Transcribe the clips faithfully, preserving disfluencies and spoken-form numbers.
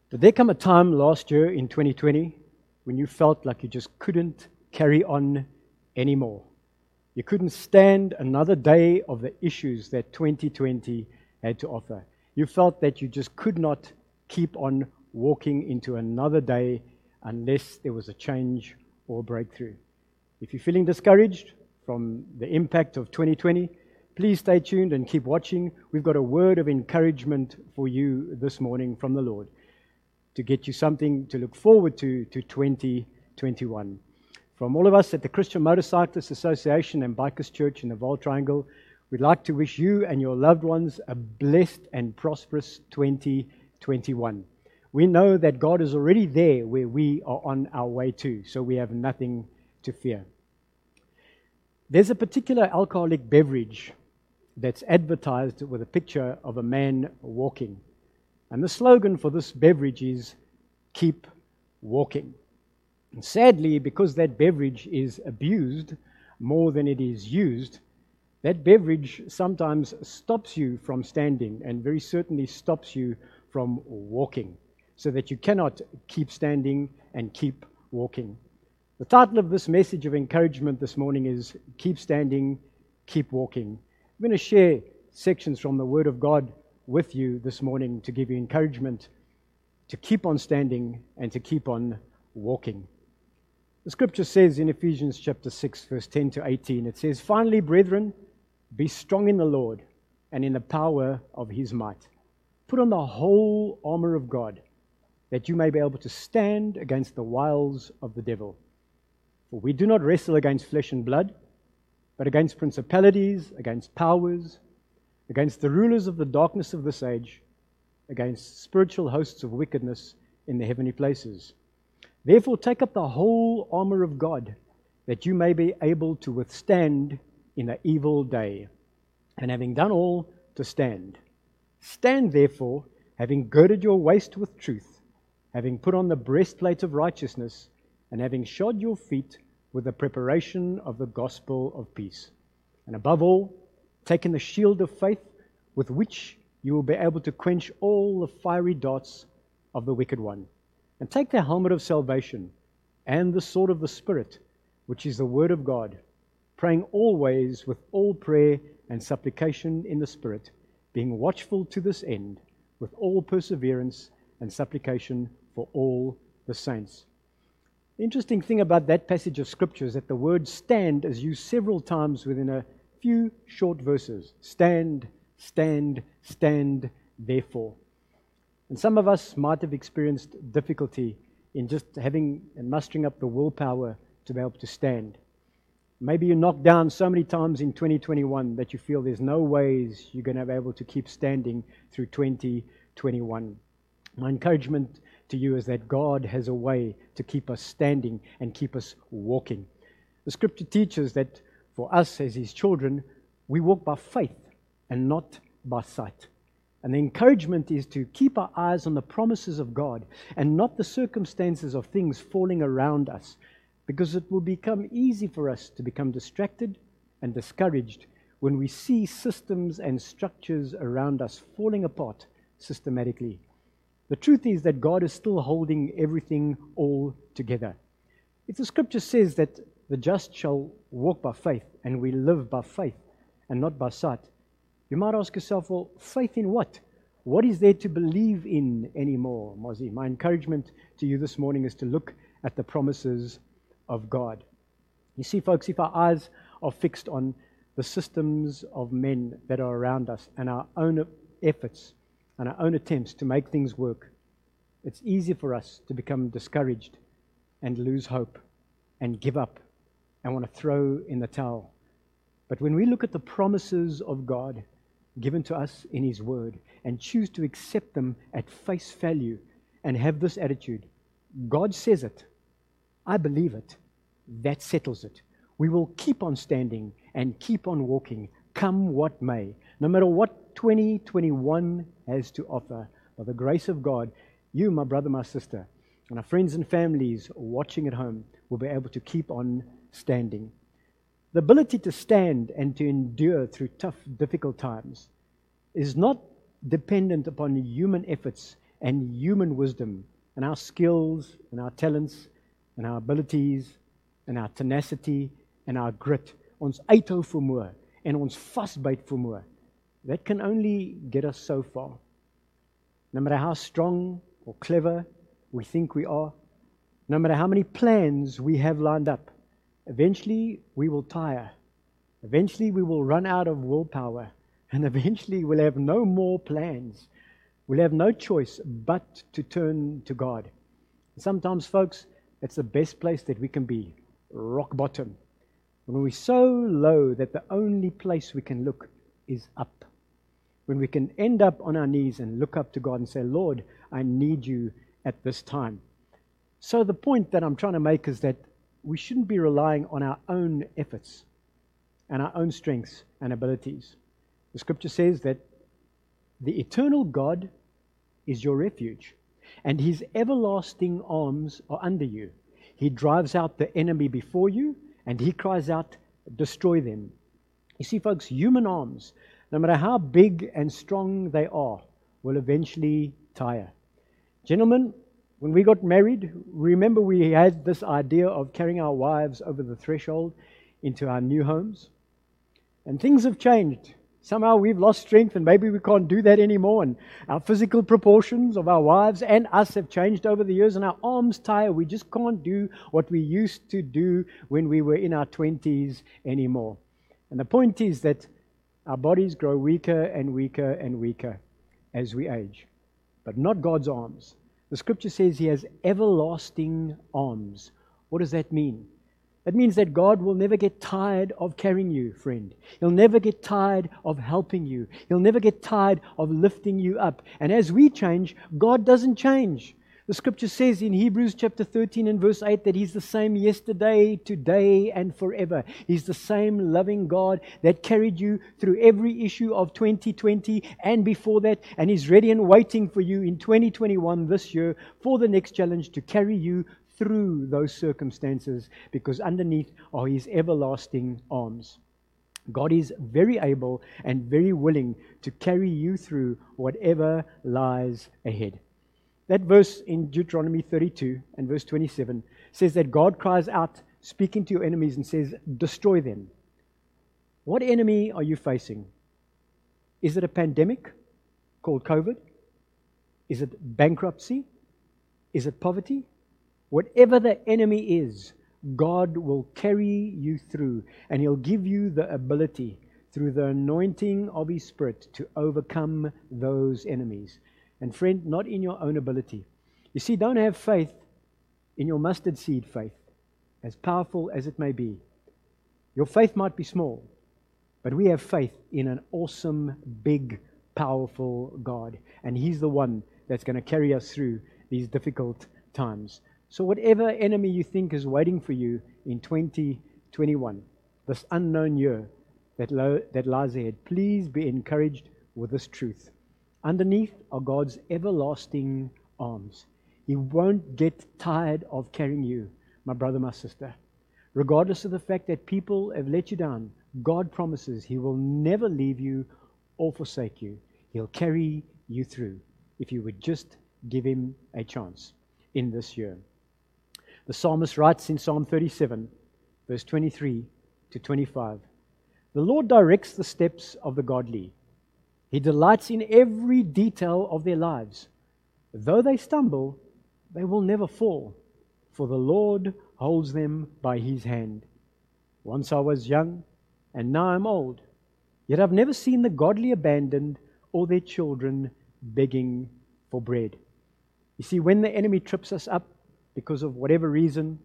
Did there come a time last year in twenty twenty when you felt like you just couldn't carry on anymore? You couldn't stand another day of the issues that twenty twenty had to offer. You felt that you just could not keep on walking into another day unless there was a change or breakthrough. If you're feeling discouraged from the impact of twenty twenty, please stay tuned and keep watching. We've got a word of encouragement for you this morning from the Lord to get you something to look forward to to twenty twenty-one. From all of us at the Christian Motorcyclists Association and Bikers Church in the Vaal Triangle, we'd like to wish you and your loved ones a blessed and prosperous twenty twenty-one. We know that God is already there where we are on our way to, so we have nothing to fear. There's a particular alcoholic beverage that's advertised with a picture of a man walking. And the slogan for this beverage is, "Keep walking." And sadly, because that beverage is abused more than it is used, that beverage sometimes stops you from standing and very certainly stops you from walking, so that you cannot keep standing and keep walking. The title of this message of encouragement this morning is Keep Standing, Keep Walking. I'm going to share sections from the Word of God with you this morning to give you encouragement to keep on standing and to keep on walking. The scripture says in Ephesians chapter six, verse ten to eighteen, it says, "Finally, brethren, be strong in the Lord and in the power of His might. Put on the whole armor of God, that you may be able to stand against the wiles of the devil. For we do not wrestle against flesh and blood, but against principalities, against powers, against the rulers of the darkness of this age, against spiritual hosts of wickedness in the heavenly places. Therefore take up the whole armor of God, that you may be able to withstand in the evil day, and having done all, to stand. Stand therefore, having girded your waist with truth, having put on the breastplate of righteousness, and having shod your feet with the preparation of the gospel of peace. And above all, taking the shield of faith, with which you will be able to quench all the fiery darts of the wicked one. And take the helmet of salvation and the sword of the Spirit, which is the word of God, praying always with all prayer and supplication in the Spirit, being watchful to this end, with all perseverance and supplication for all the saints." The interesting thing about that passage of Scripture is that the word stand is used several times within a few short verses. Stand, stand, stand, therefore. And some of us might have experienced difficulty in just having and mustering up the willpower to be able to stand. Maybe you're knocked down so many times in twenty twenty-one that you feel there's no ways you're going to be able to keep standing through twenty twenty-one. My encouragement to you is that God has a way to keep us standing and keep us walking. The Scripture teaches that for us as His children, we walk by faith and not by sight. And the encouragement is to keep our eyes on the promises of God and not the circumstances of things falling around us, because it will become easy for us to become distracted and discouraged when we see systems and structures around us falling apart systematically. The truth is that God is still holding everything all together. If the Scripture says that the just shall walk by faith and we live by faith and not by sight, you might ask yourself, well, faith in what? What is there to believe in anymore, Mozi? My encouragement to you this morning is to look at the promises of God. You see, folks, if our eyes are fixed on the systems of men that are around us and our own efforts and our own attempts to make things work, it's easy for us to become discouraged and lose hope and give up and want to throw in the towel. But when we look at the promises of God given to us in His Word and choose to accept them at face value and have this attitude, God says it, I believe it, that settles it. We will keep on standing and keep on walking, come what may. No matter what twenty twenty-one has to offer, by the grace of God, you, my brother, my sister, and our friends and families watching at home will be able to keep on standing. The ability to stand and to endure through tough, difficult times is not dependent upon human efforts and human wisdom and our skills and our talents and our abilities en our tenacity en our grit, ons uithou vermoë en ons vasbyt vermoë. That can only get us so far. No matter how strong or clever we think we are, no matter how many plans we have lined up, eventually we will tire. Eventually we will run out of willpower, and eventually we'll have no more plans. We'll have no choice but to turn to God. Sometimes, folks, it's the best place that we can be, rock bottom. When we're so low that the only place we can look is up. When we can end up on our knees and look up to God and say, Lord, I need you at this time. So the point that I'm trying to make is that we shouldn't be relying on our own efforts and our own strengths and abilities. The scripture says that the eternal God is your refuge, and his everlasting arms are under you. He drives out the enemy before you, and he cries out, destroy them. You see, folks, human arms, no matter how big and strong they are, will eventually tire. Gentlemen, when we got married, remember we had this idea of carrying our wives over the threshold into our new homes? And things have changed. Somehow we've lost strength and maybe we can't do that anymore. And our physical proportions of our wives and us have changed over the years, and our arms tire. We just can't do what we used to do when we were in our twenties anymore. And the point is that our bodies grow weaker and weaker and weaker as we age. But not God's arms. The scripture says he has everlasting arms. What does that mean? That means that God will never get tired of carrying you, friend. He'll never get tired of helping you. He'll never get tired of lifting you up. And as we change, God doesn't change. The scripture says in Hebrews chapter thirteen and verse eight that he's the same yesterday, today, and forever. He's the same loving God that carried you through every issue of twenty twenty and before that, and he's ready and waiting for you in twenty twenty-one this year for the next challenge to carry you through those circumstances, because underneath are his everlasting arms. God is very able and very willing to carry you through whatever lies ahead. That verse in Deuteronomy thirty-two and verse twenty-seven says that God cries out, speaking to your enemies, and says, destroy them. What enemy are you facing? Is it a pandemic called COVID? Is it bankruptcy? Is it poverty? Whatever the enemy is, God will carry you through, and he'll give you the ability through the anointing of his Spirit to overcome those enemies. And friend, not in your own ability. You see, don't have faith in your mustard seed faith, as powerful as it may be. Your faith might be small, but we have faith in an awesome, big, powerful God. And he's the one that's going to carry us through these difficult times. So whatever enemy you think is waiting for you in twenty twenty-one, this unknown year that, lo- that lies ahead, please be encouraged with this truth. Underneath are God's everlasting arms. He won't get tired of carrying you, my brother, my sister. Regardless of the fact that people have let you down, God promises he will never leave you or forsake you. He'll carry you through if you would just give him a chance in this year. The psalmist writes in Psalm thirty-seven, verse twenty-three to twenty-five, the Lord directs the steps of the godly. He delights in every detail of their lives. Though they stumble, they will never fall, for the Lord holds them by his hand. Once I was young, and now I'm old, yet I've never seen the godly abandoned or their children begging for bread. You see, when the enemy trips us up because of whatever reason,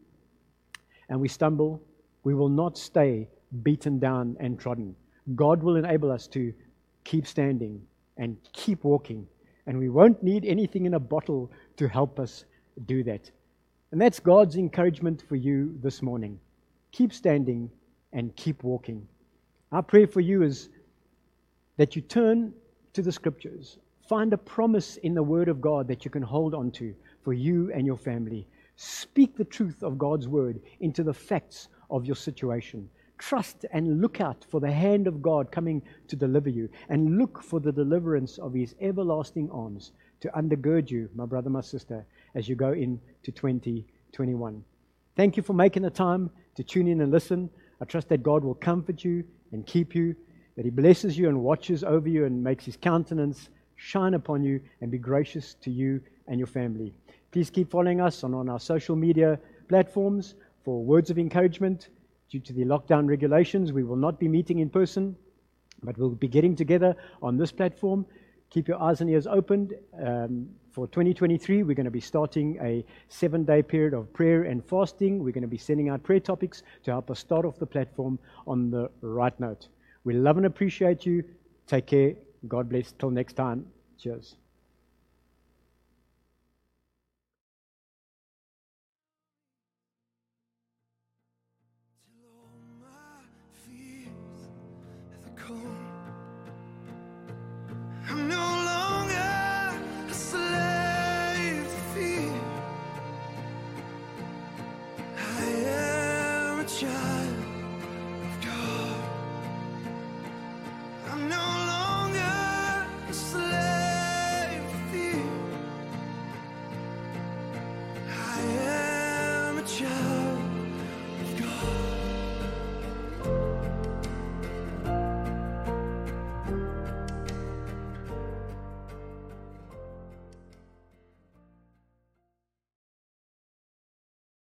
and we stumble, we will not stay beaten down and trodden. God will enable us to keep standing and keep walking, and we won't need anything in a bottle to help us do that. And that's God's encouragement for you this morning. Keep standing and keep walking. Our prayer for you is that you turn to the scriptures. Find a promise in the Word of God that you can hold on to for you and your family. Speak the truth of God's Word into the facts of your situation. Trust and look out for the hand of God coming to deliver you, and look for the deliverance of his everlasting arms to undergird you, my brother, my sister, as you go into twenty twenty-one. Thank you for making the time to tune in and listen. I trust that God will comfort you and keep you, that He blesses you and watches over you and makes His countenance shine upon you and be gracious to you and your family. Please keep following us on, on our social media platforms for words of encouragement. Due to the lockdown regulations, we will not be meeting in person, but we'll be getting together on this platform. Keep your eyes and ears opened. Um, for twenty twenty-three, we're going to be starting a seven-day period of prayer and fasting. We're going to be sending out prayer topics to help us start off the platform on the right note. We love and appreciate you. Take care. God bless. Till next time. Cheers. I'm no longer a slave to fear. I am a child.